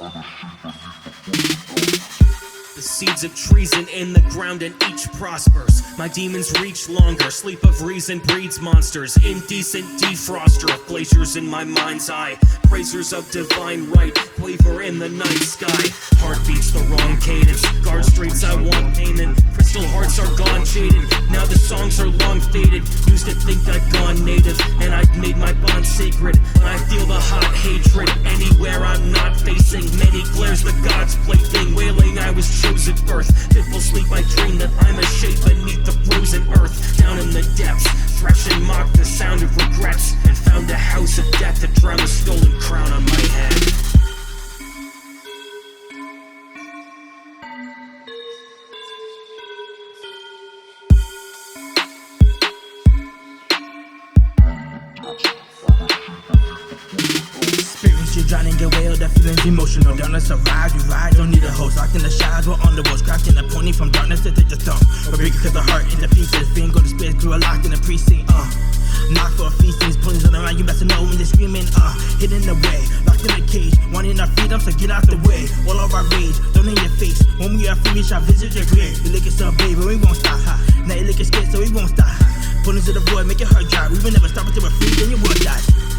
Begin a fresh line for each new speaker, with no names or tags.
The seeds of treason in the ground and each prospers. My demons reach longer. Sleep of reason breeds monsters. Indecent defroster of glaciers in my mind's eye. Bracers of divine right quaver in the night sky. Heart beats the wrong cadence. Guard streets I want painted. Crystal hearts are gone jaded. Now the songs are long faded. Used to think I'd gone native and I'd made my bond sacred. I feel the hot hatred anywhere I'm not facing. Many glares the gods plaything. Wailing I was chosen birth. Fitful sleep I dream that I'm a shape beneath the frozen earth. Down in the depths, thresh and mock the sound of regrets. And found a house of death to drown the stolen crown on my head.
Spirits, you're drowning away all the feelings emotional. Darkness arise, you rise, don't need a host. Locked in the shadows, we're on the walls. Cracking a pony from darkness to take the throne. But break cut the heart into pieces. Being go to space, grew a locked in the precinct. Knock for a feast, these ponies on around, you best to know when they're screaming. Hidden away, locked in a cage. Wanting our freedom, so get out the way. All of our rage, don't in your face. When we are free, we shall visit your grave. You looking so brave, but we won't stop. Now you looking scared, so we won't stop. Ponies to the void, make your heart dry. We will never stop until we're free, then you will die.